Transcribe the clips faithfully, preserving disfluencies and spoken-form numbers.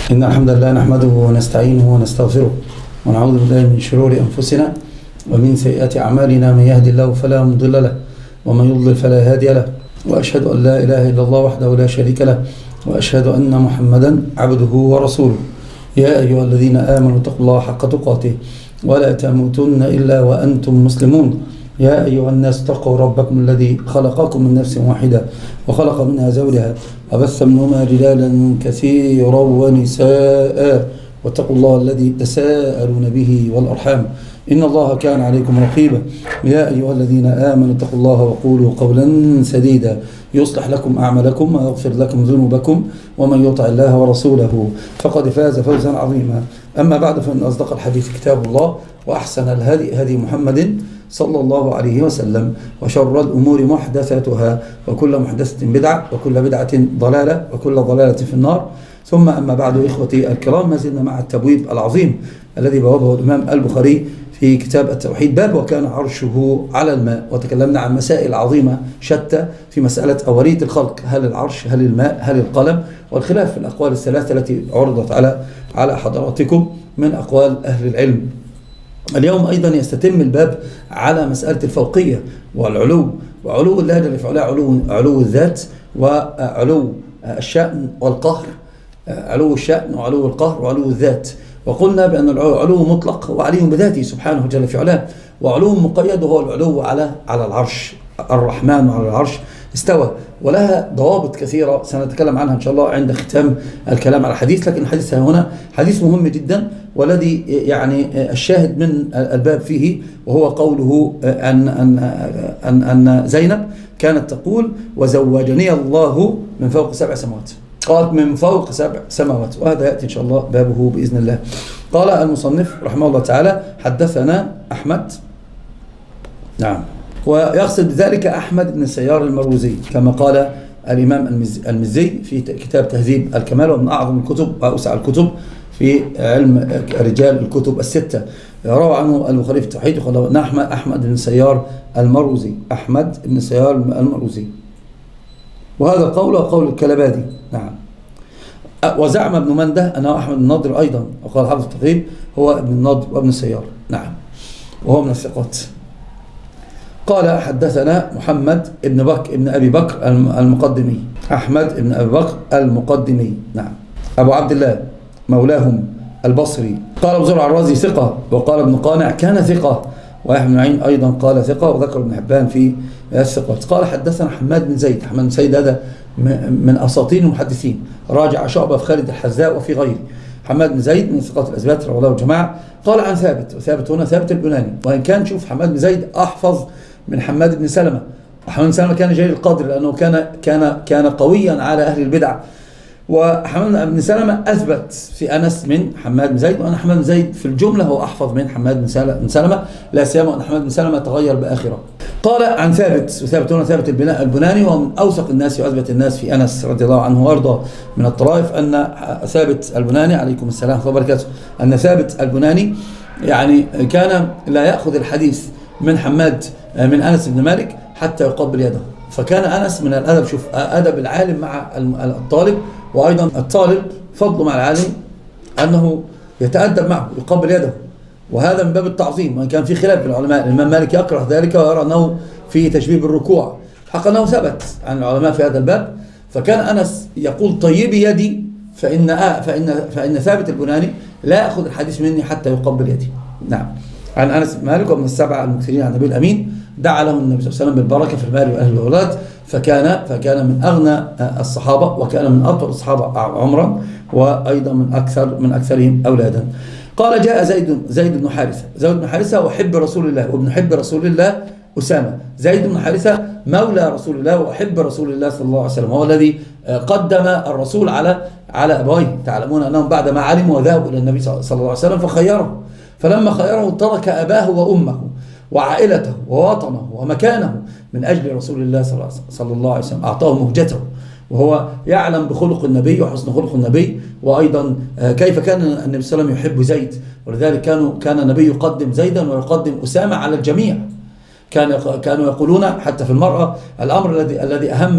إن الحمد لله نحمده ونستعينه ونستغفره ونعوذ بالله من شرور أنفسنا ومن سيئات أعمالنا. من يهدي الله فلا مضل له ومن يضلل فلا هادي له، وأشهد أن لا إله إلا الله وحده لا شريك له، وأشهد أن محمدا عبده ورسوله. يا أيها الذين آمنوا اتقوا الله حق تقاته ولا تموتن إلا وأنتم مسلمون. يا أيها الناس اتقوا ربكم الذي خلقكم من نفس واحدة وخلق منها زوجها وبث منهما رجالا كثيرا ونساء، واتقوا الله الذي تساءلون به والأرحام إن الله كان عليكم رقيبا. يا أيها الذين آمنوا اتقوا الله وقولوا قولا سديدا يصلح لكم أعمالكم ويغفر لكم ذنوبكم، ومن يطع الله ورسوله فقد فاز فوزا عظيما. أما بعد، فإن أصدق الحديث كتاب الله، وأحسن الهدي هدي محمد صلى الله عليه وسلم، وشر الأمور محدثاتها، وكل محدثة بدعة، وكل بدعة ضلالة، وكل ضلالة في النار. ثم أما بعد، إخوتي الكرام، ما زلنا مع التبويب العظيم الذي بوابه الإمام البخاري في كتاب التوحيد، باب وكان عرشه على الماء. وتكلمنا عن مسائل عظيمة شتى في مسألة أولية الخلق، هل العرش، هل الماء، هل القلم، والخلاف في الأقوال الثلاثة التي عرضت على على حضراتكم من أقوال أهل العلم. اليوم أيضا يستتم الباب على مسألة الفوقية والعلو، وعلو الله جل في علاه، علو, علو الذات وعلو الشأن والقهر، علو الشأن وعلو القهر وعلو الذات. وقلنا بأن العلو مطلق هو علي بذاته سبحانه جل في علاه، وعلو مقيد هو العلو على على العرش. الرحمن على العرش استوى، ولها ضوابط كثيرة سنتكلم عنها إن شاء الله عند ختام الكلام على الحديث. لكن الحديث هنا حديث مهم جدا، والذي يعني الشاهد من الباب فيه وهو قوله أن, أن, أن, أن زينب كانت تقول: وزوجني الله من فوق سبع سماوات. قالت من فوق سبع سماوات، وهذا يأتي إن شاء الله بابه بإذن الله. قال المصنف رحمه الله تعالى: حدثنا أحمد، نعم، ويقصد بذلك أحمد بن سيار المروزي، كما قال الإمام المزي في كتاب تهذيب الكمال، ومن أعظم الكتب وأوسع الكتب في علم رجال الكتب الستة. روى عنه البخاري في التوحيد وقال أحمد أحمد بن سيار المروزي، أحمد بن سيار المروزي. وهذا القول قول الكلبادي، نعم. وزعم ابن منده أنه أحمد النضر أيضا، وقال حافظ التقريب هو ابن النضر وابن سيار، نعم، وهو من الثقات. قال: حدثنا محمد ابن بكر ابن أبي بكر المقدمي، أحمد ابن أبي بكر المقدمي، نعم، أبو عبد الله مولاهم البصري. قال أبو زرع الرازي ثقة، وقال ابن قانع كان ثقة، ويحيى بن معين أيضا قال ثقة، وذكر ابن حبان في الثقات. قال: حدثنا حماد بن زيد. حماد بن زيد هذا من أساطين المحدثين، راجع شعبة في خالد الحذاء وفي غيره. حماد بن زيد من ثقات الأثبات رواه له الجماعة. قال عن ثابت، وثابت هنا ثابت البناني، وإن كان شوف حماد بن زيد أحفظ من حماد بن سلمة. وحماد بن سلمة كان جليل القدر لأنه كان كان كان قويا على أهل البدع، وحماد بن سلمة أثبت في أنس من حماد بن زيد، وأن حماد بن زيد في الجملة هو أحفظ من حماد بن سلمة، لا سيما أن حماد بن سلمة تغير بآخرة. قال عن ثابت، وثابت هنا ثابت البناني، وهو من أوثق الناس وأثبت الناس في أنس رضي الله عنه وأرضاه من الطرائف. أن ثابت البناني عليكم السلام ورحمة الله وبركاته، أن ثابت البناني يعني كان لا يأخذ الحديث من حماد من أنس بن مالك حتى يقبل يده. فكان أنس من الأدب، شوف أدب العالم مع الطالب، وأيضا الطالب فضل مع العالم أنه يتأدب معه يقبل يده، وهذا من باب التعظيم. وإن كان في خلاف بين العلماء، الإمام مالك يكره ذلك ويرى أنه في تشبيه بالركوع، حق أنه ثبت عن العلماء في هذا الباب. فكان أنس يقول: طيبي يدي، فإن آه فإن فإن ثابت البناني لا يأخذ الحديث مني حتى يقبل يدي، نعم. عن أنس بن مالك ومن السبعة المكثرين عن النبي الأمين، دعا له النبي صلى الله عليه وسلم بالبركة في المال وأهل الأولاد، فكان فكان من أغنى الصحابة، وكان من أطول الصحابة عمرا، وأيضا من أكثر من أكثرهم أولادا. قال: جاء زيد زيد بن حارثة، زيد بن حارثة وحب رسول الله، وابن حب رسول الله أسامة. زيد بن حارثة مولى رسول الله وحب رسول الله صلى الله عليه وسلم، هو الذي قدم الرسول على على أبويه. تعلمون أنهم بعد ما علموا وذهبوا إلى النبي صلى الله عليه وسلم فخيره، فلما خيره ترك أباه وأمه وعائلته ووطنه ومكانه من أجل رسول الله صلى الله عليه وسلم، أعطاه مهجته، وهو يعلم بخلق النبي وحسن خلق النبي، وأيضا كيف كان النبي صلى الله عليه وسلم يحب زيد، ولذلك كانوا كان النبي يقدم زيدا ويقدم أسامة على الجميع. كان كانوا يقولون حتى في المرأة الأمر الذي الذي أهم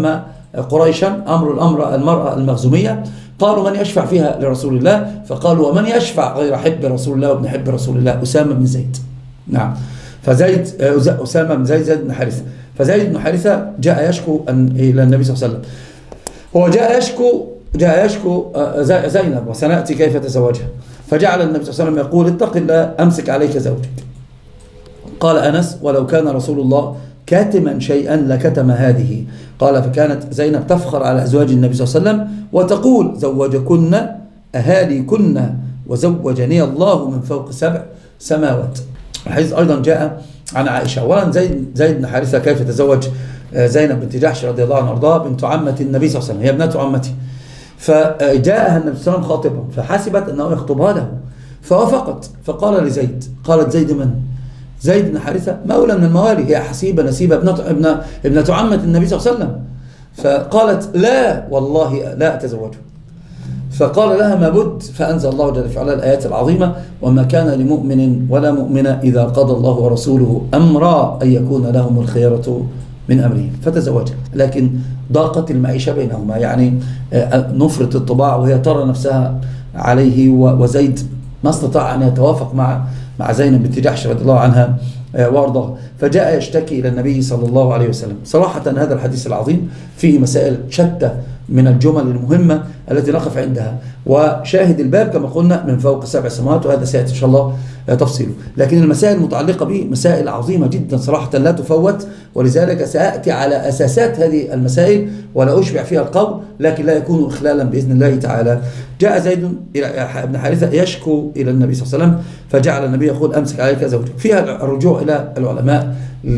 قريشا أمر الأمر المرأة المخزومية، قالوا من يشفع فيها لرسول الله؟ فقالوا ومن يشفع غير حب رسول الله وابن حب رسول الله؟ أسامة بن زيد. نعم. فزيد أسامة بن زيد زيد بن حارثة. فزيد بن حارثة جاء يشكو إلى النبي صلى الله عليه وسلم، هو جاء يشكو جاء يشكو زينب وسنأتي كيف تزوجها، فجعل النبي صلى الله عليه وسلم يقول اتق الله أمسك عليك زوجك. قال أنس ولو كان رسول الله كاتما شيئا لكتم هذه. قال فكانت زينب تفخر على أزواج النبي صلى الله عليه وسلم وتقول زوجكن أهاليكن وزوجني الله من فوق سبع سماوات. الحديث أيضا جاء عن عائشة. أولا زيد زيد بن حارثة كيف تزوج زينب بنت جحش رضي الله عنها وارضاها، بنت عمة النبي صلى الله عليه وسلم، هي ابنة عمته. فجاءها النبي صلى الله عليه وسلم خاطبا فحسبت أنه يخطبها له فوافقت، فقال لزيد، قالت زيد من؟ زيد بن حارثة مولى من الموالي، هي حسيبة نسيبة ابنة, ابنة, ابنة عمة النبي صلى الله عليه وسلم. فقالت لا والله لا أتزوجه. فقال لها ما بد، فأنزل الله جل في علاه الآيات العظيمة وما كان لمؤمن ولا مؤمنة إذا قضى الله ورسوله أمرا أن يكون لهم الخيرة من أمرهم، فتزوجها. لكن ضاقت المعيشة بينهما، يعني نفرة الطباع وهي ترى نفسها عليه، وزيد ما استطاع أن يتوافق مع مع زينب بنت جحش رضي الله عنها وارضاها، فجاء يشتكي إلى النبي صلى الله عليه وسلم. صراحة هذا الحديث العظيم فيه مسائل شتى من الجمل المهمة التي نقف عندها، وشاهد الباب كما قلنا من فوق سبع سماوات، وهذا سيأتي إن شاء الله تفصيله. لكن المسائل المتعلقة به مسائل عظيمة جدا صراحة لا تفوت، ولذلك سأأتي على أساسات هذه المسائل ولا أشبع فيها القول، لكن لا يكون إخلالا بإذن الله تعالى. جاء زيد بن حارثة يشكو إلى النبي صلى الله عليه وسلم، فجعل النبي يقول أمسك عليك زوجك. فيها الرجوع إلى العلماء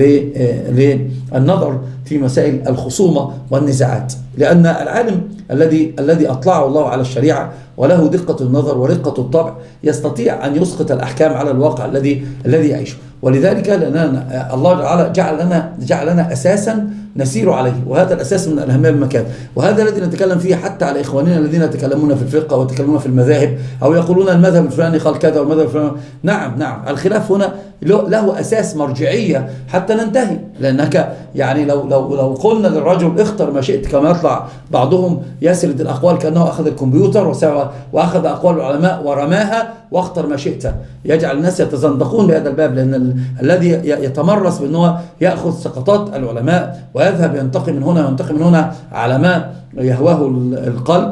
للنظر في مسائل الخصومة والنزاعات، لأن العالم الذي الذي أطلعه الله على الشريعة وله دقة النظر ورقة الطبع يستطيع أن يسقط الأحكام على الواقع الذي الذي يعيشه. ولذلك لأننا الله جعل لنا جعل لنا أساسا نسير عليه، وهذا الأساس من الأهمية بمكان، وهذا الذي نتكلم فيه حتى على إخواننا الذين يتكلمون في الفقه ويتكلمون في المذاهب أو يقولون المذهب الفلاني قال كذا والمذهب الفلاني. نعم نعم الخلاف هنا له أساس مرجعية حتى ننتهي، لأنك يعني لو لو لو قلنا للرجل اختر ما شئت، كما يطلع بعضهم يسرد الأقوال كأنه أخذ الكمبيوتر وأخذ أقوال العلماء ورماها واختر ما شئت، يجعل الناس يتزندقون بهذا الباب، لأن الذي يتمرس بأنه يأخذ سقطات العلماء ويذهب ينتقي من هنا وينتقي من هنا على ما يهواه القلب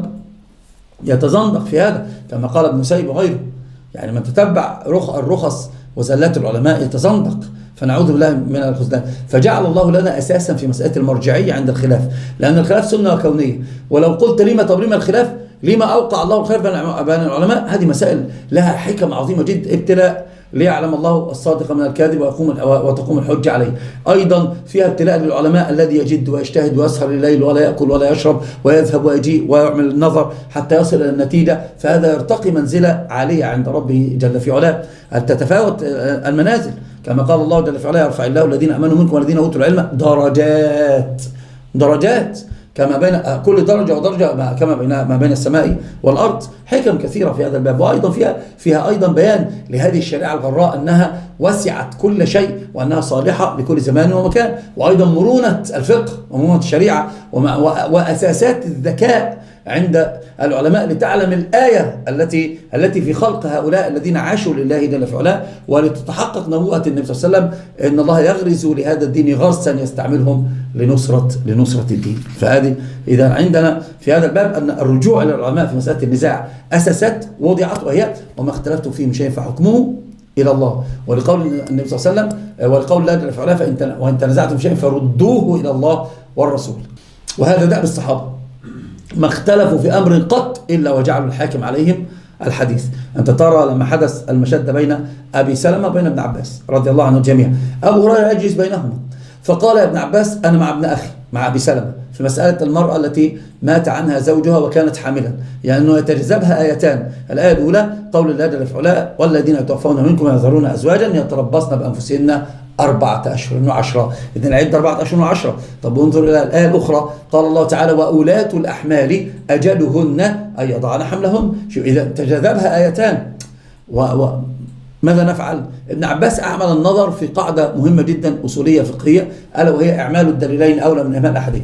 يتزندق في هذا، كما قال ابن سيب وغيره. يعني من تتبع الرخص وزلات العلماء يتزندق، فنعوذ بالله من الخذلان. فجعل الله لنا أساسا في مسألة المرجعية عند الخلاف، لأن الخلاف سنة كونية. ولو قلت لما طب لما الخلاف، لما أوقع الله الخلاف بين العلماء، هذه مسائل لها حكم عظيمة جدا. ابتلاء ليعلم الله الصادق من الكاذب ويقوم وتقوم الحجة عليه. أيضا فيها ابتلاء للعلماء الذي يجد ويجتهد ويسهر الليل ولا يأكل ولا يشرب ويذهب ويجيء ويعمل النظر حتى يصل إلى النتيجة، فهذا يرتقي منزلة عالية عند ربه جل في علاه. تتفاوت المنازل كما قال الله جل في علاه يرفع الله الذين آمنوا منكم والذين أوتوا العلم درجات درجات، كما بين كل درجة ودرجة كما بين ما بين السماء والأرض. حكم كثيرة في هذا الباب، وأيضا فيها فيها أيضا بيان لهذه الشريعة الغراء أنها وسعت كل شيء وأنها صالحة لكل زمان ومكان، وأيضا مرونة الفقه ومرونة الشريعة وأساسات الذكاء عند العلماء لتعلم الآية التي التي في خلق هؤلاء الذين عاشوا لله جل في علاه، ولتتحقق نبوءة النبي صلى الله عليه وسلم إن الله يغرز لهذا الدين غرسا يستعملهم لنصرة لنصرة الدين. فهذه إذا عندنا في هذا الباب أن الرجوع إلى العلماء في مسألة النزاع أساسات وضعت، وهي وما اختلفتم فيه من شيء فحكمه إلى الله، ولقول النبي صلى الله عليه وسلم ولقول الله جل في علاه فإن وإن تنازعتم في شيء فردوه إلى الله والرسول. وهذا دأب الصحابة، ما اختلفوا في أمر قط إلا وجعلوا الحاكم عليهم الحديث. أنت ترى لما حدث المشد بين أبي سلمة وبين ابن عباس رضي الله عنه جميعا، أبو هريرة يجلس بينهما فقال يا ابن عباس أنا مع ابن أخي مع أبي سلمة في مسألة المرأة التي مات عنها زوجها وكانت حاملا، يعني أنه يتجذبها آيتان. الآية الأولى قول الله جل في علاه والذين يتوفون منكم يذرون أزواجا يتربصن بأنفسهن أربعة أشهر وعشرة. إذن العدة أربعة أشهر وعشرة. طب انظر إلى الآية الأخرى قال الله تعالى وأولاة الأحمال أجلهن أن يضعن حملهن. شوف إذا تجذبها آيتان و... و... ماذا نفعل؟ ابن عباس أعمل النظر في قاعدة مهمة جدا أصولية فقهية، ألا وهي إعمال الدليلين أولى من إهمال أحدهم.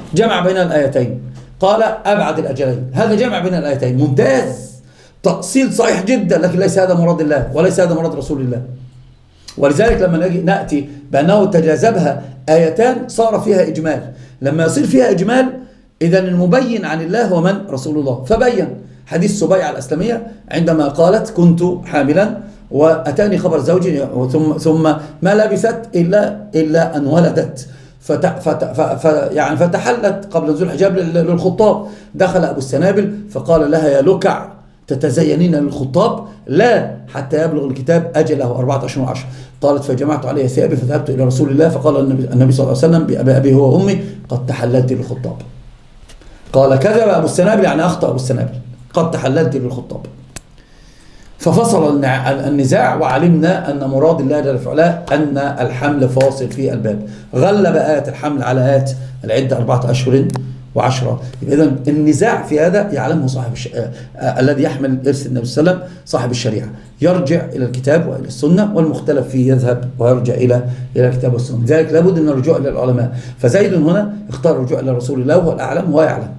جمع بين الآيتين، قال أبعد الأجلين، هذا جمع بين الآيتين ممتاز، تأصيل صحيح جدا، لكن ليس هذا مراد الله وليس هذا مراد رسول الله. ولذلك لما نجي نأتي بأنه تجاذبها آيتان صار فيها إجمال، لما يصير فيها إجمال إذن المبين عن الله هو من؟ رسول الله. فبين حديث سبيعة الأسلمية عندما قالت كنت حاملا وأتاني خبر زوجي ثم ثم ما لبثت إلا إلا أن ولدت، فت فت ف يعني فتحلت قبل نزول الحجاب للخطاب. دخل أبو السنابل فقال لها يا لكع تتزينين للخطاب؟ لا، حتى يبلغ الكتاب أجله أربعة أشهر وعشر. قالت فجمعت علي ثيابي فذهبت إلى رسول الله فقال النبي, النبي صلى الله عليه وسلم بأبي أبي هو وأمي قد تحللت للخطاب. قال كذب أبو السنابل، يعني أخطأ أبو السنابل، قد تحللت للخطاب. ففصل النزاع وعلمنا أن مراد الله جل وعلا أن الحمل فاصل في الباب. غلب آية الحمل على آيات العدة أربعة أشهر وعشرة. إذن النزاع في هذا يعلمه صاحب الش... آه... الذي يحمل إرث النبي صلى الله عليه وسلم صاحب الشريعة، يرجع إلى الكتاب وإلى السنة، والمختلف فيه يذهب ويرجع إلى إلى الكتاب والسنة. لذلك لابد من الرجوع إلى العلماء. فزيد هنا اختار الرجوع إلى رسول الله وهو الأعلم وهو يعلم،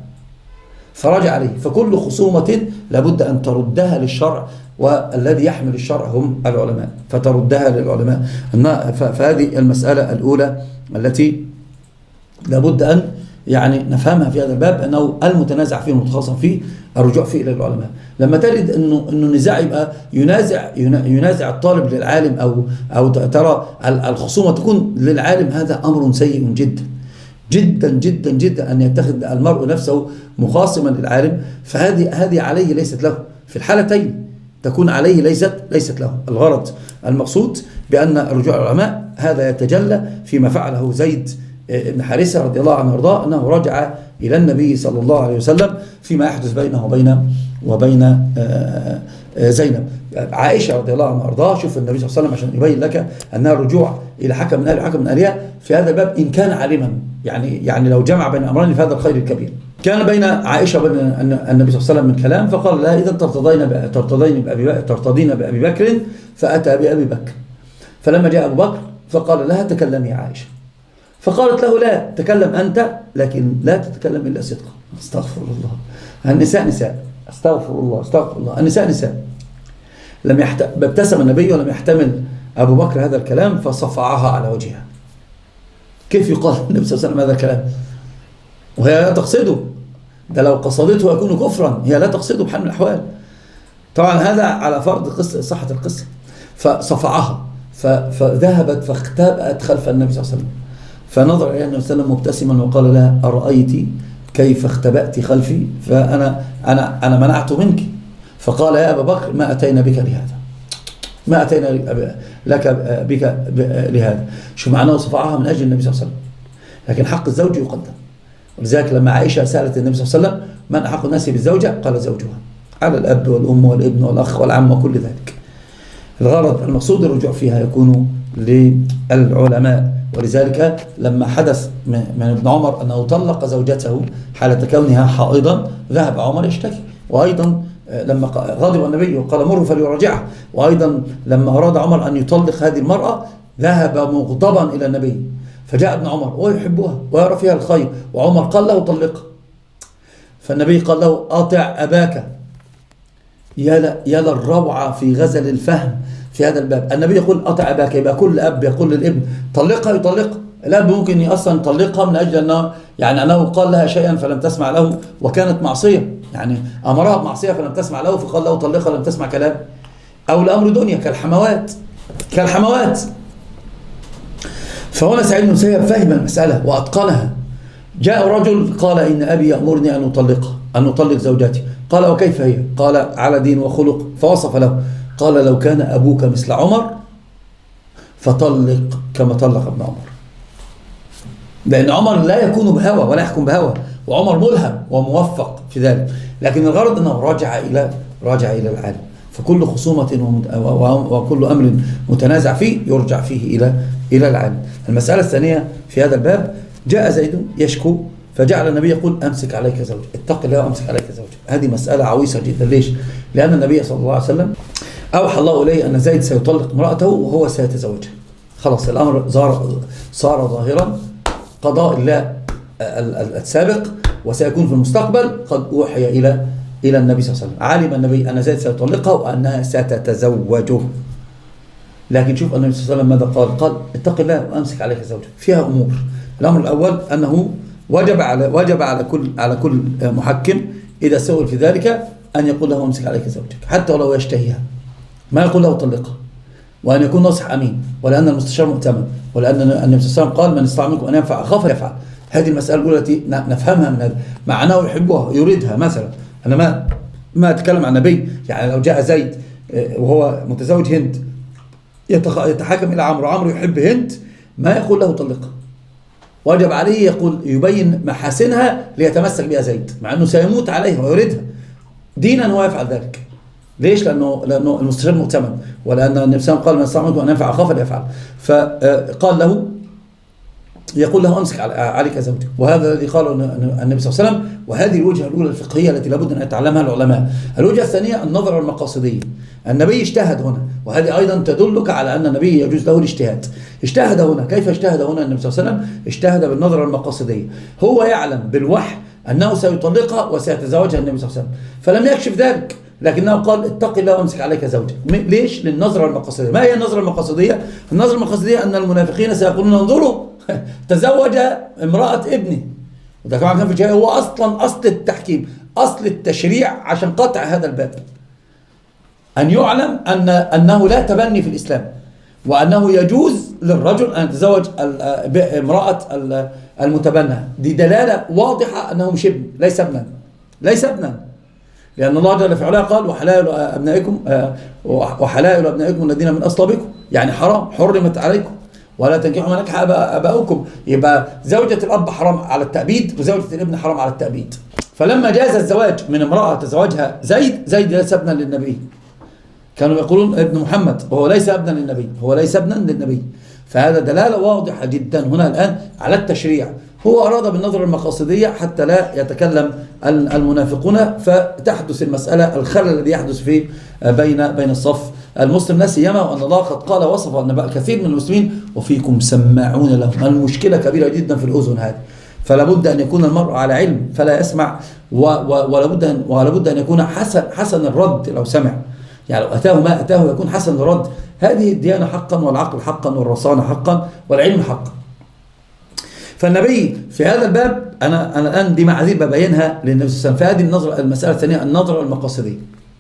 فرجع عليه. فكل خصومة لابد أن تردها للشرع، والذي يحمل الشرع هم العلماء، فتردها للعلماء. فهذه المسألة الأولى التي لابد أن يعني نفهمها في هذا الباب، أنه المتنازع فيه المتخاصم فيه الرجوع فيه إلى العلماء. لما تجد أنه أنه النزاع يبقى ينازع ينازع الطالب للعالم، أو أو ترى الخصومة تكون للعالم، هذا أمر سيء جدا جدا جدا جدا، أن يتخذ المرء نفسه مخاصما للعالم. فهذه هذه عليه ليست له، في الحالتين تكون عليه ليست ليست له. الغرض المقصود بأن الرجوع إلى العلماء هذا يتجلى فيما فعله زيد بن حارثة رضي الله عنه وارضاه، أنه رجع إلى النبي صلى الله عليه وسلم فيما يحدث بينه وبين وبين زينب. عائشة رضي الله عنها وارضاها، شوف النبي صلى الله عليه وسلم عشان يبين لك أنها الرجوع إلى حكم من أهل وحكم من أهلها في هذا الباب إن كان عالما، يعني يعني لو جمع بين أمرين فهذا الخير الكبير. كان بين عائشة وبين النبي صلى الله عليه وسلم من كلام، فقال لها إذا ترتضين ترتضين بأبي ترتضين بأبي بكر، فأتى بأبي بكر. فلما جاء أبو بكر فقال لها تكلمي يا عائشة، فقالت له لا، تكلم أنت لكن لا تتكلم إلا صدقا. استغفر الله، النساء نساء، استغفر الله استغفر الله، النساء نساء. لم يحت... ابتسم النبي ولم يحتمل أبو بكر هذا الكلام فصفعها على وجهها. كيف يقال النبي صلى الله عليه وسلم هذا الكلام وهي لا تقصده؟ ده لو قصدته يكون كفرا، هي لا تقصده بحال من الأحوال. طبعا هذا على فرض قصة صحة القصة. فصفعها ف... فذهبت فاختبأت خلف النبي صلى الله عليه وسلم، فنظر إلى النبي صلى الله عليه وسلم مبتسما وقال لها أرأيت كيف اختبأت خلفي؟ فأنا أنا أنا منعت منك. فقال يا أبا بكر ما أتينا بك لهذا، ما أتينا لك بك لهذا. شو معناه صفعها من أجل النبي صلى الله عليه وسلم، لكن حق الزوج يقدم. ولذلك لما عائشة سألت النبي صلى الله عليه وسلم من أحق الناس بالزوجة، قال زوجها، على الأب والأم والابن والأخ والعم وكل ذلك. الغرض المقصود الرجوع فيها يكون للعلماء. ولذلك لما حدث من ابن عمر أنه طلق زوجته حالة كونها حائضا، ذهب عمر يشتكي. وأيضا لما غضب النبي وقال مره فليراجعها. وأيضا لما أراد عمر أن يطلق هذه المرأة ذهب مغضبا إلى النبي، فجاء ابن عمر وهو يحبها ويرى فيها الخير، وعمر قال له طلقها. فالنبي قال له أطع أباك. يا للروعة في غزل الفهم في هذا الباب. النبي يقول أطع أباك، يبقى كل أب يقول للابن طلقها يطلقها. الأب ممكن أصلا يطلقها من أجل أنه يعني أنه قال لها شيئا فلم تسمع له وكانت معصية، يعني أمرها بمعصية فلم تسمع له فقال له طلقها لم تسمع كلام. أو الأمر دنيا كالحموات كالحموات. فهنا سعيد بن المسيب فهم المسألة وأتقنها. جاء رجل قال إن أبي يأمرني أن أطلقها أن أطلق زوجاتي. قال وكيف هي؟ قال على دين وخلق. فوصف له. قال لو كان أبوك مثل عمر فطلق كما طلق ابن عمر، لأن عمر لا يكون بهوى ولا يحكم بهوى، وعمر ملهم وموفق في ذلك. لكن الغرض أنه راجع إلى راجع إلى العالم. فكل خصومة وكل أمر متنازع فيه يرجع فيه إلى إلى العالم. المسألة الثانية في هذا الباب، جاء زيد يشكو فجعل النبي يقول أمسك عليك زوجك، اتق الله وأمسك عليك زوجك. هذه مسألة عويصة جدا. ليش؟ لأن النبي صلى الله عليه وسلم أوحى الله إليه أن زيد سيطلق امرأته وهو سيتزوجها. خلاص الأمر صار ظاهرا، قضاء الله السابق وسيكون في المستقبل قد أوحي إلى إلى النبي صلى الله عليه وسلم. علم النبي أن زيد سيطلقها وأنها ستتزوجه. لكن شوف النبي صلى الله عليه وسلم ماذا قال؟ قال اتق الله وأمسك عليك زوجك. فيها أمور. الأمر الأول أنه وجب على وجب على كل على كل محكم إذا سئل في ذلك أن يقول له أمسك عليك زوجك حتى ولو يشتهيها، ما يقول له طلقها، وأن يكون ناصح أمين، ولأن المستشار مؤتمن، ولأن النبي صلى الله عليه وسلم قال من استطاع منكم أن ينفع أخاه فليفعل. هذه المسألة الأولى التي نفهمها من هذا، مع أنه يحبها يريدها. مثلا أنا ما ما أتكلم عن نبي، يعني لو جاء زيد وهو متزوج هند يتحاكم إلى عمرو، عمرو يحب هند، ما يقول له طلقها، وجب عليه يقول يبين محاسنها ليتمسك بها زيد، مع أنه سيموت عليها ويريدها دينا هو يفعل ذلك. ليش؟ لأنه لأنه المستشار مؤتمن، ولأن النبي صلى الله عليه وسلم قال من استطاع منكم أن ينفع أخاه فليفعل. فقال له يقول له أمسك عليك زوجك، وهذا الذي قاله النبي صلى الله عليه وسلم. وهذه الوجهة الأولى الفقهية التي لابد أن يتعلمها العلماء. الوجهة الثانية النظرة المقاصدية. النبي اجتهد هنا، وهذه أيضا تدلك على أن النبي يجوز له الاجتهاد. اجتهد هنا، كيف اجتهد هنا النبي صلى الله عليه وسلم؟ اجتهد بالنظرة المقاصدية. هو يعلم بالوحي أنه سيطلقها وسيتزوجها النبي صلى الله عليه وسلم، فلم يكشف ذلك، لكنه قال اتق الله وامسك عليك زوجك. ليش؟ للنظرة المقاصدية. ما هي النظرة المقاصدية؟ النظرة المقاصدية أن المنافقين سيقولون انظروا تزوج امرأة ابني، وده طبعا كان في الجاهلية هو أصلا أصل التحكيم، أصل التشريع عشان قطع هذا الباب، أن يعلم أن أنه لا تبني في الإسلام، وأنه يجوز للرجل أن يتزوج امرأة المتبنى. دي دلالة واضحة أنه مش ابن، ليس ابنا، ليس ابنا، لأن الله جل في علاه قال وحلائل أبنائكم وحلائل أبنائكم الذين من أصلابكم، يعني حرام، حرمت عليكم، ولا تنكحوا ما نكح آباؤكم. يبقى زوجة الأب حرام على التأبيد، وزوجة الابن حرام على التأبيد. فلما جاز الزواج من امرأة تزوجها زيد، زيد ليس ابنا للنبي. كانوا يقولون ابن محمد، وهو ليس ابنا للنبي، هو ليس ابنا للنبي. فهذا دلالة واضحة جدا هنا الآن على التشريع. هو أراد بالنظرة المقاصدية حتى لا يتكلم المنافقون، فتحدث المسألة الخلل الذي يحدث في بين بين الصف المسلم، لا سيما وأن الله قد قال وصف أن كثير من المسلمين وفيكم سماعون لهم. المشكلة كبيرة جدا في الأذن هذه، فلا بد أن يكون المرء على علم فلا يسمع، ولا بد أن ولا بد أن يكون حسن حسن الرد لو سمع، يعني لو أتاه ما أتاه يكون حسن الرد. هذه الديانة حقا، والعقل حقا، والرصانة حقا، والعلم حقا. فالنبي في هذا الباب أنا أنا الآن دي معاذير ببينها للنبي صلى الله عليه وسلم. فهذه النظرة المسألة الثانية النظرة المقاصدية.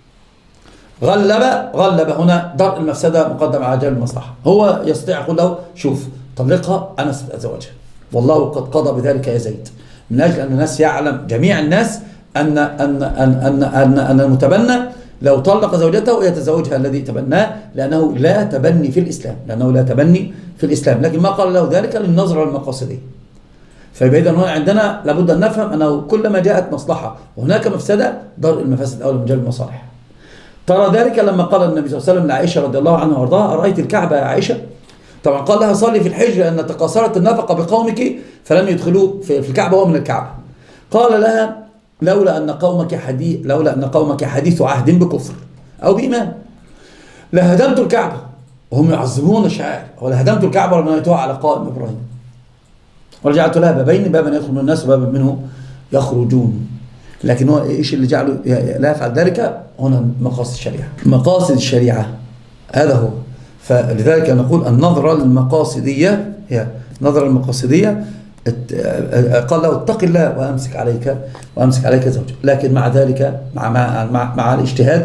غلب غلب هنا درء المفسدة مقدم على جلب المصلحة. هو يستطيع يقول له شوف طلقها أنا سأتزوجها، والله قد قضى بذلك يا زيد، من أجل أن الناس يعلم، جميع الناس أن أن أن أن أن, أن المتبنى لو طلق زوجته يتزوجها الذي تبناه، لأنه لا تبني في الإسلام، لأنه لا تبني في الإسلام. لكن ما قال له ذلك للنظرة المقاصدية. فإذا هنا عندنا لابد أن نفهم أنه كلما جاءت مصلحة وهناك مفسدة درء المفاسد أولى من جلب المصالح. ترى ذلك لما قال النبي صلى الله عليه وسلم لعائشة رضي الله عنها وارضاها أرأيت الكعبة يا عائشة؟ طبعا قال لها صلي في الحج لأن تقاصرت النفقة بقومك فلم يدخلوا في الكعبة ومن الكعبة. قال لها لولا أن قومك حديث لولا أن قومك حديث عهد بكفر أو بإيمان لهدمت الكعبة وهم يعظمون الشعائر، ولهدمت الكعبة وبنيتها على قائم إبراهيم ورجعت لها بابين، بابا يدخل من الناس وبابا منه يخرجون. لكن هو إيش اللي جعله لا يفعل ذلك؟ هنا مقاصد الشريعة، مقاصد الشريعة هذا هو. فلذلك نقول النظرة المقاصدية هي النظرة المقاصدية. قال له اتق الله وامسك عليك وامسك عليك زوجك، لكن مع ذلك مع مع مع, مع الاجتهاد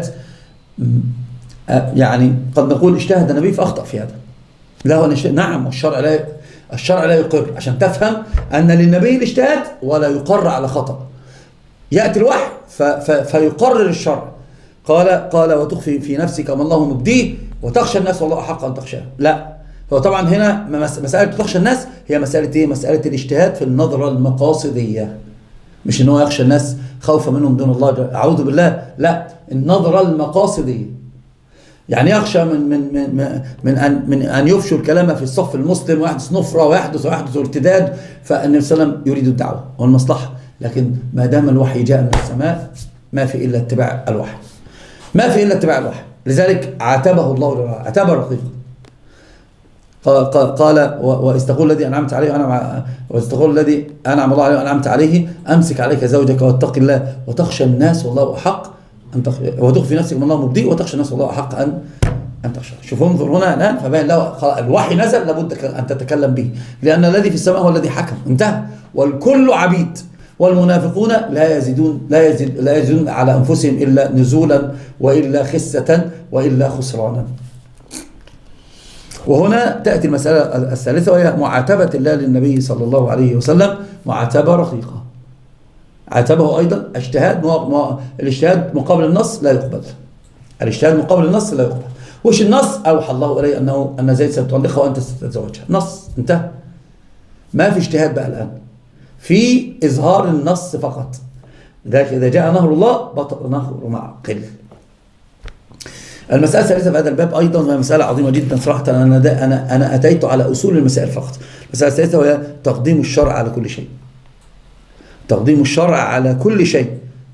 يعني قد نقول اجتهد النبي فاخطأ في هذا. لا نعم، والشرع لا الشرع لا يقر، عشان تفهم ان للنبي الاجتهاد ولا يقر على خطأ. ياتي الوحي فيقرر الشرع. قال قال وتخفي في نفسك ما الله مبديه وتخشى الناس والله احق ان تخشاه. لا، فطبعا هنا مسألة تخشى الناس هي مسألة ايه؟ مسألة الاجتهاد في النظرة المقاصدية، مش ان هو يخشى الناس خوفا منهم دون الله اعوذ بالله، لا، النظرة المقاصدية. يعني يخشى من من من من ان من ان يفشوا الكلام في الصف المسلم ويحدث نفرة ويحدث ويحدث ارتداد، فالنبي صلى الله عليه وسلم يريد الدعوة والمصلحة. لكن ما دام الوحي جاء من السماء ما في الا اتباع الوحي، ما في الا اتباع الوحي. لذلك عاتبه الله، عاتبه رقيقا. قال واستقول الذي أنعمت عليه وأنا واستقول الذي أنعم الله عليه وأنعمت عليه أمسك عليك زوجك واتق الله وتخشى الناس والله أحق أن وتخفي نفسك من الله مبدئ وتخشى الناس والله أحق أن أن تخشى. شوف انظر هنا الآن فبين له الوحي نزل لابد أن تتكلم به، لأن الذي في السماء هو الذي حكم، انتهى. والكل عبيد، والمنافقون لا يزيدون لا يزيد لا يزيدون على أنفسهم إلا نزولا وإلا خسة وإلا خسرانا. وهنا تأتي المسألة الثالثة وهي معاتبة الله للنبي صلى الله عليه وسلم معاتبة رقيقة. عاتبه أيضا اجتهاد، الاجتهاد مقابل النص لا يقبل. الاجتهاد مقابل النص لا يقبل. وش النص؟ أوحى الله إليه أنه أن زيد ستطلقها وأنت ستتزوجها، نص انتهى. ما في اجتهاد بقى الآن، في إظهار النص فقط. لذلك إذا جاء نهر الله بطل نهر معقل. المسألة الثالثة في هذا الباب أيضا وهي مسألة عظيمة جدا صراحة. أنا أنا أنا أتيت على أصول المسائل فقط. المسألة الثالثة وهي تقديم الشرع على كل شيء. تقديم الشرع على كل شيء،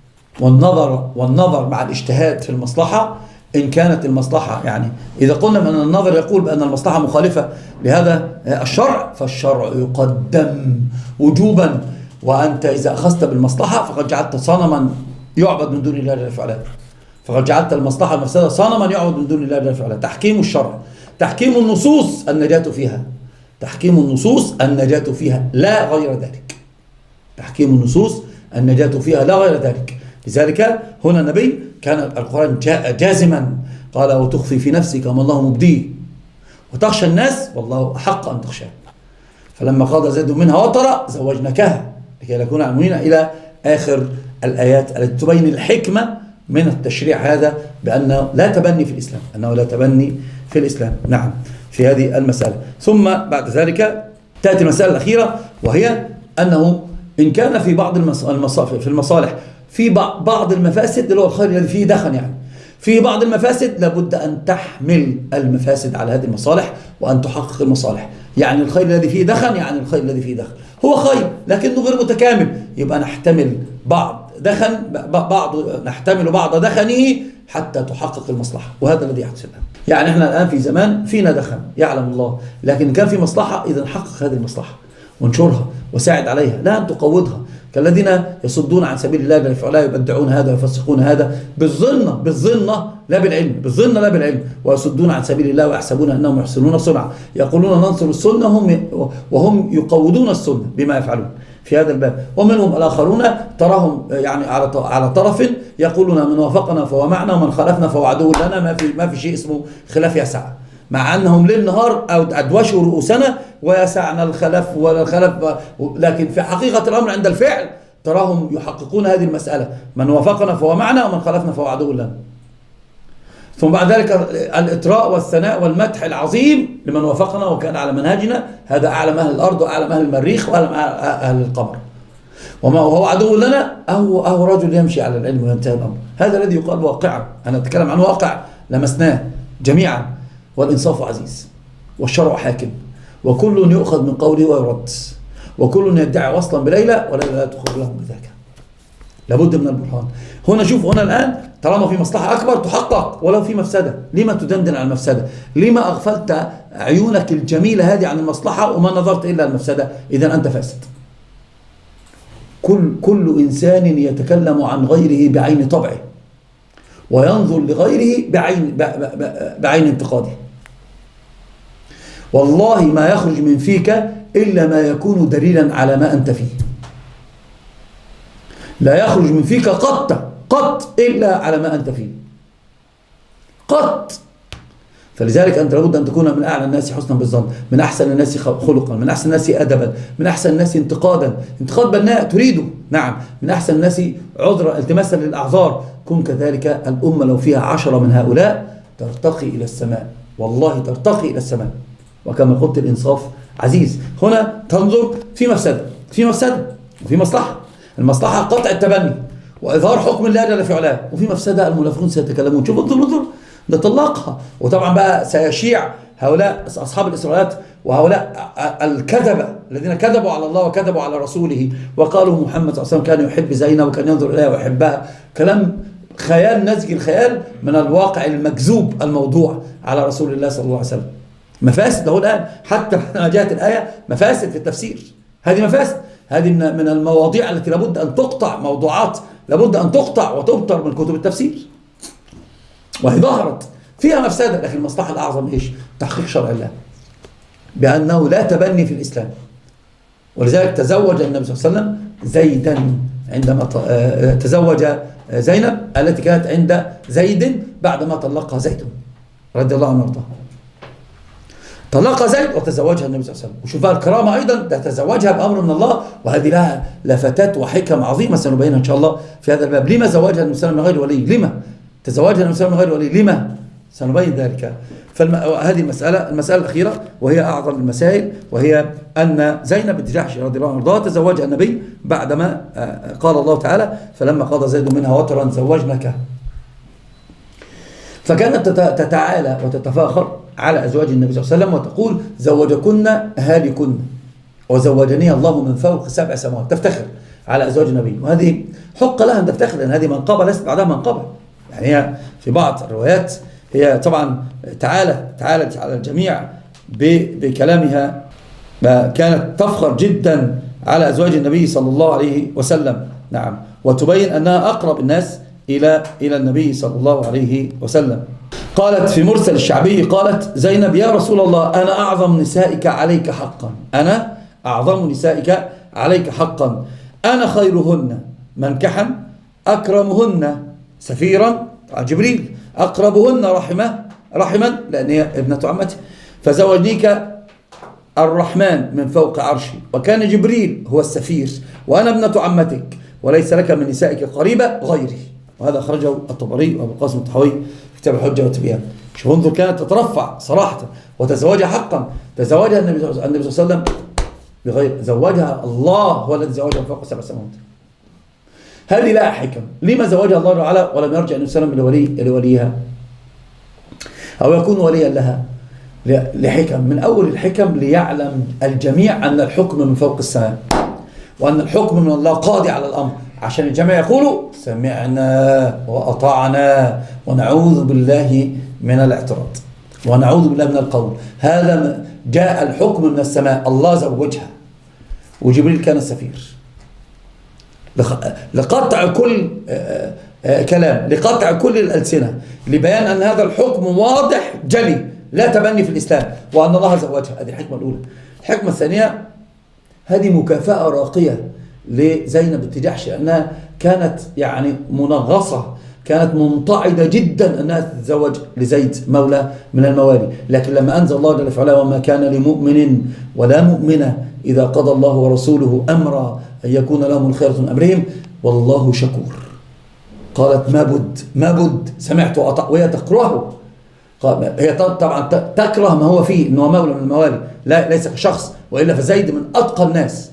والنظر والنظر مع الاجتهاد في المصلحة إن كانت المصلحة، يعني إذا قلنا بأن النظر يقول بأن المصلحة مخالفة لهذا الشرع فالشرع يقدم وجوبا. وأنت إذا أخذت بالمصلحة فقد جعلت صنما يعبد من دون الله جل وعلا، فقد جعلت المصلحة المفسدة صنما يعبد من دون الله جل وعلا. تحكيم الشرع، تحكيم النصوص النجاة فيها، تحكيم النصوص النجاة فيها لا غير ذلك. تحكيم النصوص النجاة فيها لا غير ذلك. لذلك هنا النبي كان القرآن جازما قال وتخفي في نفسك ما الله مبديه وتخشى الناس والله أحق أن تخشاه. فلما قضى زيد منها وطرا زوجناكها لكي لا يكون على المؤمنين إلى آخر الآيات التي تبين الحكمة من التشريع هذا بأنه لا تبني في الإسلام، أنه لا تبني في الإسلام. نعم في هذه المسألة. ثم بعد ذلك تأتي المسألة الأخيرة وهي أنه إن كان في بعض المصالح في المصالح في بعض المفاسد اللي هو الخير الذي فيه دخن، يعني في بعض المفاسد لابد أن تحمل المفاسد على هذه المصالح وأن تحقق المصالح. يعني الخير الذي فيه دخن، يعني الخير الذي فيه دخن هو خير لكنه غير متكامل، يبقى نحتمل بعض دخن بعض نحتمل بعض دخنه حتى تحقق المصلحة، وهذا الذي يحدث الآن. يعني احنا الآن في زمان فينا دخن يعلم الله، لكن كان في مصلحة إذا حقق هذه المصلحة وانشرها وساعد عليها، لا أن تقوضها كالذين يصدون عن سبيل الله جل وعلا يبدعون هذا ويفسقون هذا بالظنة بالظنة لا بالعلم، بالظنة لا بالعلم، ويصدون عن سبيل الله ويحسبون أنهم يحسنون صنعا، يقولون ننصر السنة هم وهم يقوضون السنة بما يفعلون في هذا الباب. ومنهم الآخرون تراهم يعني على على طرف يقولون من وافقنا فهو معنا ومن خالفنا فهو عدو لنا، ما في ما في شيء اسمه خلاف يسع، مع أنهم ليل نهار أو أدوشوا رؤوسنا ويسعنا الخلف ولا الخلف، لكن في حقيقة الأمر عند الفعل تراهم يحققون هذه المسألة، من وافقنا فهو معنا ومن خالفنا فهو عدو لنا. ثم بعد ذلك الإطراء والثناء والمدح العظيم لمن وافقنا وكان على منهجنا، هذا أعلم أهل الأرض وأعلم أهل المريخ وأعلم أهل القمر. وما هو عدو لنا أهو, أهو رجل يمشي على العلم وينتهي الأمر. هذا الذي يقال واقعا، أنا أتكلم عن واقع لمسناه جميعا. والإنصاف عزيز والشرع حاكم وكل يؤخذ من قوله ويرد وكل يدعي وصلا بليلى وليلى لا تخر لهم بذاك. لابد من البرهان. هنا شوف هنا الآن طالما في مصلحة أكبر تحقق ولو في مفسدة، لما تدندن على المفسدة؟ لما أغفلت عيونك الجميلة هذه عن المصلحة وما نظرت إلا المفسدة؟ إذن أنت فاسد. كل كل إنسان يتكلم عن غيره بعين طبعه وينظر لغيره بعين بعين انتقاده. والله ما يخرج من فيك إلا ما يكون دليلا على ما أنت فيه. لا يخرج من فيك قط قط إلا على ما أنت فيه قط. فلذلك أنت لابد أن تكون من أعلى الناس حسنا بالظن، من أحسن الناس خلقا، من أحسن الناس أدبا، من أحسن الناس انتقادا، انتقاد بناء تريده، نعم، من أحسن الناس عذرا التماسا للأعذار. كن كذلك. الأمة لو فيها عشرة من هؤلاء ترتقي إلى السماء، والله ترتقي إلى السماء. وكما قلت الإنصاف عزيز. هنا تنظر في مفسدة في مفسدة وفي مصلحة. المصلحة قطع التبني وإظهار حكم الله جل في علاه، وفي مفسدة المنافقون سيتكلمون. شوف انظر انظر نطلقها. وطبعا بقى سيشيع هؤلاء أصحاب الإسرائيلات وهؤلاء الكذبة الذين كذبوا على الله وكذبوا على رسوله وقالوا محمد صلى الله عليه وسلم كان يحب زينب وكان ينظر إليها ويحبها. كلام خيال، نسج الخيال من الواقع المكذوب الموضوع على رسول الله صلى الله عليه وسلم. مفاسد له الآن، حتى لما جاءت الآية مفاسد في التفسير، هذه مفاسد، هذه من المواضيع التي لابد أن تقطع، موضوعات لابد أن تقطع وتبتر من كتب التفسير، وهي ظهرت فيها مفسدة، لكن المصلحة الأعظم إيش؟ تحقيق شرع الله بأنه لا تبني في الإسلام. ولذلك تزوج النبي صلى الله عليه وسلم زيدا عندما تزوج زينب التي كانت عند زيد بعدما طلقها زيد رضي الله عنه وارضاه. طلقها زيد وتزوجها النبي صلى الله عليه وسلم. وشوفها الكرامة أيضا، تتزوجها بأمر من الله، وهذه لها لفتات وحكم عظيمة سنبينها إن شاء الله في هذا الباب. لما زوجها النبي صلى الله عليه وسلم من غير ولي؟ لما تزوجها النبي صلى الله عليه وسلم من غير ولي؟ لما؟ سنبين ذلك. فهذه المسألة المسألة الأخيرة وهي أعظم المسائل، وهي أن زينب بنت جحش رضي الله عنها تزوجها النبي بعدما قال الله تعالى فلما قضى زيد منها وطرا زوجناك. فكانت تتعالى وتتفاخر على أزواج النبي صلى الله عليه وسلم وتقول زوجكن أهالكن وزوجني الله من فوق سبع سماوات، تفتخر على أزواج النبي. وهذه حق لها أن تفتخر، لأن هذه منقبة ليست بعدها منقبة. يعني هي في بعض الروايات هي طبعا تعالى تعالت على الجميع بكلامها، كانت تفخر جدا على أزواج النبي صلى الله عليه وسلم. نعم، وتبين أنها أقرب الناس إلى إلى النبي صلى الله عليه وسلم. قالت في مرسل الشعبي، قالت زينب يا رسول الله أنا أعظم نسائك عليك حقا، أنا أعظم نسائك عليك حقا، أنا خيرهن منكحا، أكرمهن سفيرا جبريل، أقربهن رحمة رحما لأن هي ابنة عمتي، فزوجنيك الرحمن من فوق عرشي، وكان جبريل هو السفير، وأنا ابنة عمتك، وليس لك من نسائك قريبة غيري. وهذا أخرجه الطبري وأبو القاسم الطحاوي في كتاب الحجة والتبيان. شوف انظر، كانت تترفع صراحة وتزوجها حقا، تزوجها النبي صلى الله عليه وسلم بغير، زوجها الله هو الذي زوجها من فوق سبع سماوات. هذه لها حكم. لما زوجها الله تعالى ولم يرجع النبي صلى الله عليه وسلم إلى وليها أو يكون وليا لها؟ لحكم. من أول الحكم ليعلم الجميع أن الحكم من فوق السماء، وأن الحكم من الله قاضي على الأمر، عشان الجميع يقولوا سمعنا وأطعنا ونعوذ بالله من الاعتراض ونعوذ بالله من القول. هذا جاء الحكم من السماء، الله زوجها، وجبريل كان السفير لقطع كل كلام، لقطع كل الألسنة، لبيان أن هذا الحكم واضح جلي لا تبني في الإسلام، وأن الله زوجها. هذه الحكمة الأولى. الحكمة الثانية، هذه مكافأة راقية لزينب بنت جحش، أنها كانت يعني منغصة، كانت منطعدة جدا أنها تتزوج لزيد مولى من الموالي، لكن لما أنزل الله جل وعلا وما كان لمؤمن ولا مؤمنة إذا قضى الله ورسوله أمرا أن يكون لهم الخيرة من أمرهم والله شكور، قالت ما بد ما بد سمعت وأطع، وهي تكرهه. هي طبعا تكره ما هو فيه أنه مولى من الموالي، لا ليس كشخص، وإلا فزيد من أتقى الناس.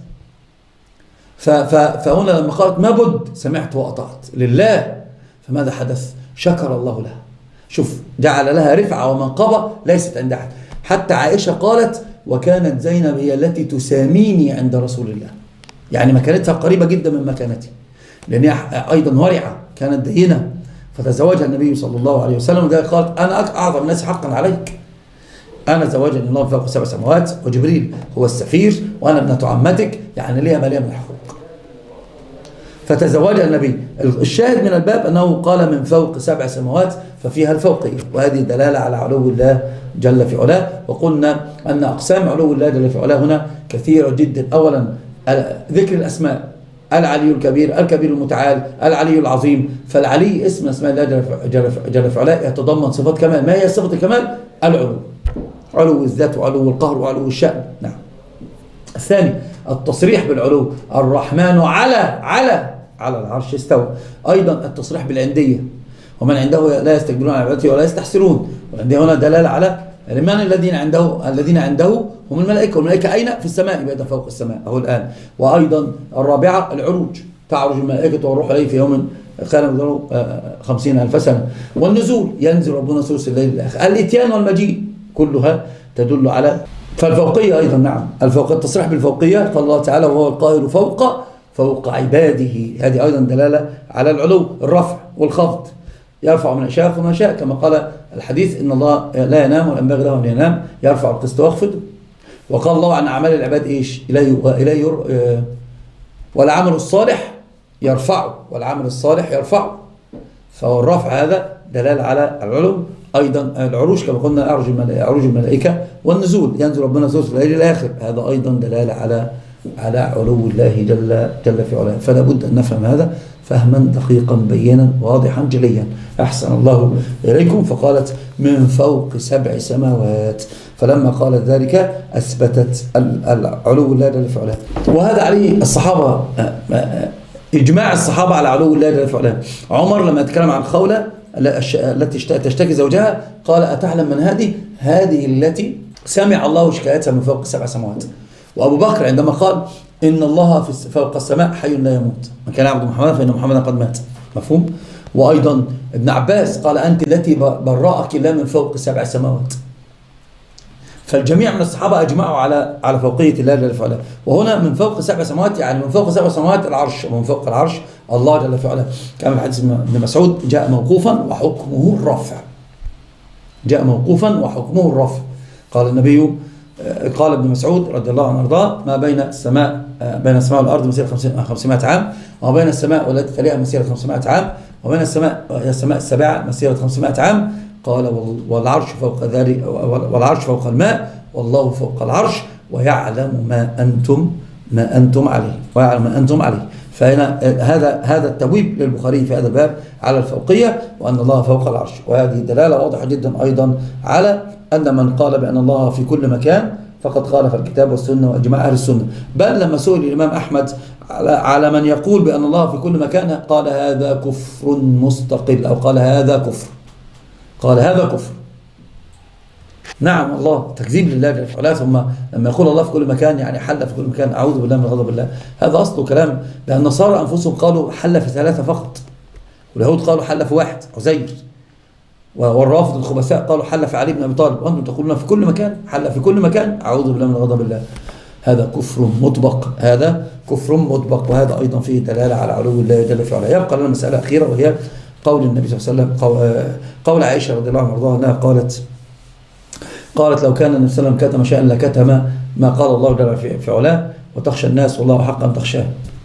فهنا لما قالت ما بد سمعت وأطعت لله، فماذا حدث؟ شكر الله لها. شوف، جعل لها رفعة ومنقبة ليست عند أحد. حتى عائشة قالت وكانت زينب هي التي تساميني عند رسول الله، يعني مكانتها قريبة جدا من مكانتي، لأنها أيضا ورعة، كانت دينة، فتزوجها النبي صلى الله عليه وسلم. وذلك قالت أنا أعظم الناس حقا عليك، أنا زوجني الله فوق سبع سماوات، وجبريل هو السفير، وأنا ابنة عمتك، يعني ليها مليئة من الحقوق. فتزوجها النبي. الشاهد من الباب أنه قال من فوق سبع سماوات، ففيها الفوقية، وهذه دلالة على علو الله جل في علاه. وقلنا أن أقسام علو الله جل في علاه هنا كثيرة جدا. أولا ذكر الأسماء، العلي الكبير، الكبير المتعال، العلي العظيم. فالعلي اسم اسماء الله جل في علاه يتضمن صفات كمال. ما هي صفة الكمال؟ العلو، علو الذات وعلو القهر وعلو الشأن. نعم. الثاني التصريح بالعلو، الرحمن على على على العرش استوى. أيضا التصريح بالعندية، ومن عنده لا يستكبرون عن عبادته ولا يستحسرون. والعندية هنا دلالة على من الذين عنده، الذين عنده هم الملائكة، والملائكة أين؟ في السماء، يبقى فوق السماء أهو الآن. وأيضا الرابعة العروج، تعرج الملائكة والروح إليه في يوم كان مقداره خمسين ألف سنة. والنزول، ينزل ربنا ثلث الليل الآخر. الإتيان والمجيء كلها تدل على. فالفوقية أيضا، نعم، الفوق، التصريح بالفوقية، قال الله تعالى وهو القاهر فوق فوق عباده، هذه أيضا دلالة على العلو. الرفع والخفض، يرفع من يشاء وما شاء، كما قال الحديث إن الله لا ينام ولا ينبغي له أن ينام، يرفع القسط ويخفض. وقال الله عن أعمال العباد إيش؟ إليه وإليه والعمل الصالح يرفعه، والعمل الصالح يرفعه. فهو الرفع هذا دلالة على العلو. أيضا العروج كما قلنا عروج الملائكة والنزول، ينزل ربنا ثلث الليل الآخر، هذا أيضا دلالة على على علو الله جل جل في علاه. فلا بد أن نفهم هذا فهما دقيقا بينا واضحا جليا. أحسن الله إليكم. فقالت من فوق سبع سماوات، فلما قالت ذلك أثبتت العلو الله جل في علاه. وهذا عليه الصحابة، إجماع الصحابة على علو الله جل في علاه. عمر لما يتكلم عن خولة التي تشتكي زوجها قال أتعلم من هذه؟ هذه التي سمع الله شكايتها من فوق سبع سماوات. وأبو بكر عندما قال إن الله في فوق السماء حي لا يموت، من كان يعبد محمدا فإن محمدا قد مات. مفهوم؟ وأيضا ابن عباس قال أنت التي برأك الله من فوق سبع سماوات. فالجميع من الصحابة أجمعوا على على فوقية الله جل وعلا. وهنا من فوق سبع سماوات يعني من فوق سبع سماوات العرش، ومن فوق العرش الله جل وعلا. كما في حديث ابن مسعود جاء موقوفا وحكمه الرفع، جاء موقوفا وحكمه الرفع. قال النبي، قال ابن مسعود رضي الله عنه وارضاه ما بين السماء بين السماء والأرض مسيرة خمسمائة عام، وبين السماء والتي تليها مسيرة خمسمائة عام، وبين السماء السماء السبعة مسيرة خمسمائة عام. قال والعرش فوق ذلك، والعرش فوق الماء، والله فوق العرش، ويعلم ما أنتم ما أنتم عليه، ويعلم ما أنتم عليه. فهنا هذا هذا التبويب للبخاري في هذا الباب على الفوقية وأن الله فوق العرش. وهذه دلالة واضحة جدا أيضا على أن من قال بأن الله في كل مكان فقد خالف الكتاب والسنة وإجماع أهل السنة. بل لما سئل الإمام أحمد على على من يقول بأن الله في كل مكان قال هذا كفر مستقل، أو قال هذا كفر، قال هذا كفر. نعم الله تكذيب لله جل وعلا. ثم لما يقول الله في كل مكان يعني حل في كل مكان، أعوذ بالله من غضب الله. هذا أصله كلام، لأن النصارى أنفسهم قالوا حل في ثلاثة فقط، واليهود قالوا حل في واحد عزير، والرافض الخبثاء قالوا حل في علي بن أبي طالب، وأنتم تقولون في كل مكان، حل في كل مكان، أعوذ بالله من غضب الله. هذا كفر مطبق، هذا كفر مطبق. وهذا أيضا فيه دلالة على علو الله جل وعلا. يبقى لنا مسألة أخيرة وهي قول النبي صلى الله عليه وسلم، قول, قول عائشة رضي الله عنها وارضاها أنها قالت قالت لو كان النبي صلى الله عليه وسلم كتم شيئا لكتم ما قال الله جل في علاه، وتخشى الناس والله حق أن تخشاه.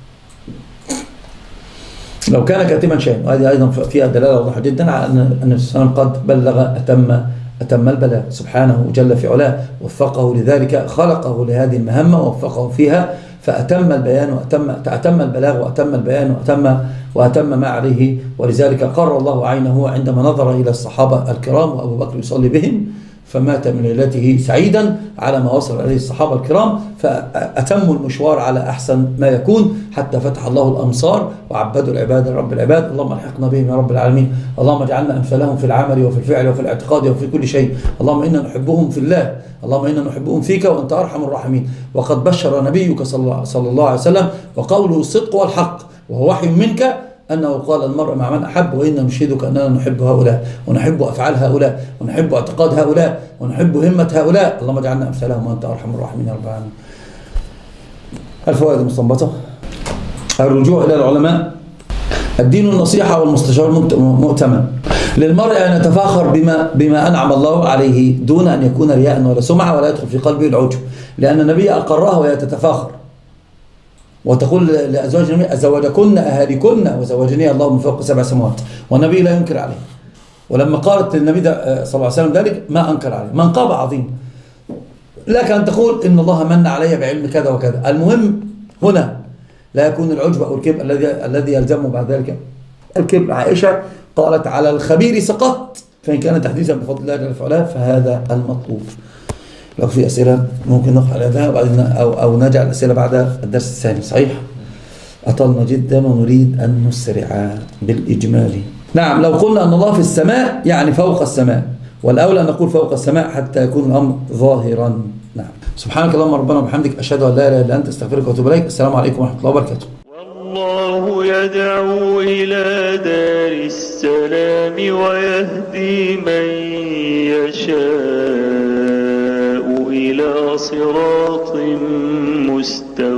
لو كان كاتما شيئا. وهذه أيضا فيها دلالة واضحة جدا على أن النبي صلى الله عليه وسلم قد بلغ أتم أتم البلاغ سبحانه جل في علاه، وفقه لذلك، خلقه لهذه المهمة ووفقه فيها، فأتم البيان وأتم أتم البلاغ وأتم البيان وأتم وأتم ما عليه. ولذلك قر الله عينه عندما نظر إلى الصحابة الكرام وأبو بكر يصلي بهم، فمات من ليلته سعيدا على ما وصل عليه الصحابة الكرام، فأتموا المشوار على أحسن ما يكون حتى فتح الله الأمصار وعبدوا العباد رب العباد. اللهم الحقنا بهم يا رب العالمين. اللهم اجعلنا أمثالهم في العمل وفي الفعل وفي الاعتقاد وفي كل شيء. اللهم إنا نحبهم في الله، اللهم إنا نحبهم فيك وأنت أرحم الراحمين. وقد بشر نبيك صلى الله عليه وسلم وقوله الصدق والحق وهو وحي منك أنه قال المرء مع من أحب، وإنا نشهدك أننا نحب هؤلاء ونحب أفعال هؤلاء ونحب اعتقاد هؤلاء ونحب همة هؤلاء. اللهم اجعلنا أمثالهم وأنت أرحم الراحمين يا رب العالمين. الفوائد المستنبطة: الرجوع إلى العلماء. الدين النصيحة والمستشار مؤتمن. للمرء أن يتفاخر بما بما أنعم الله عليه دون أن يكون رياء ولا سمعة ولا يدخل في قلبه العجب، لأن النبي أقرها وهي تتفاخر وتقول لأزواجنا أزواجكن أهاليكن وزوجني الله من فوق سبع سماوات، والنبي لا ينكر عليه. ولما قالت للنبي صلى الله عليه وسلم ذلك ما أنكر عليه. منقبة عظيم لك أن تقول إن الله من علي بعلم كذا وكذا. المهم هنا لا يكون العجب أو الكبر الذي الذي يلزمه بعد ذلك الكبر. عائشة قالت على الخبير سقط، فإن كان تحديثا بفضل الله جل وعلا فهذا المطلوب. لو في أسئلة ممكن نقف على هذا وبعدين أو أو نجعل الأسئلة بعد الدرس الثاني. صحيح أطلنا جدا ونريد أن نسرع بالإجمال. نعم، لو قلنا أن الله في السماء يعني فوق السماء، والأولى أن نقول فوق السماء حتى يكون الأمر ظاهرا. نعم. سبحانك اللهم ربنا وبحمدك أشهد أن لا إله إلا أنت أستغفرك وأتوب إليك. السلام عليكم ورحمة الله وبركاته. والله يدعو إلى دار السلام ويهدي من يشاء إلى صراط مستقيم.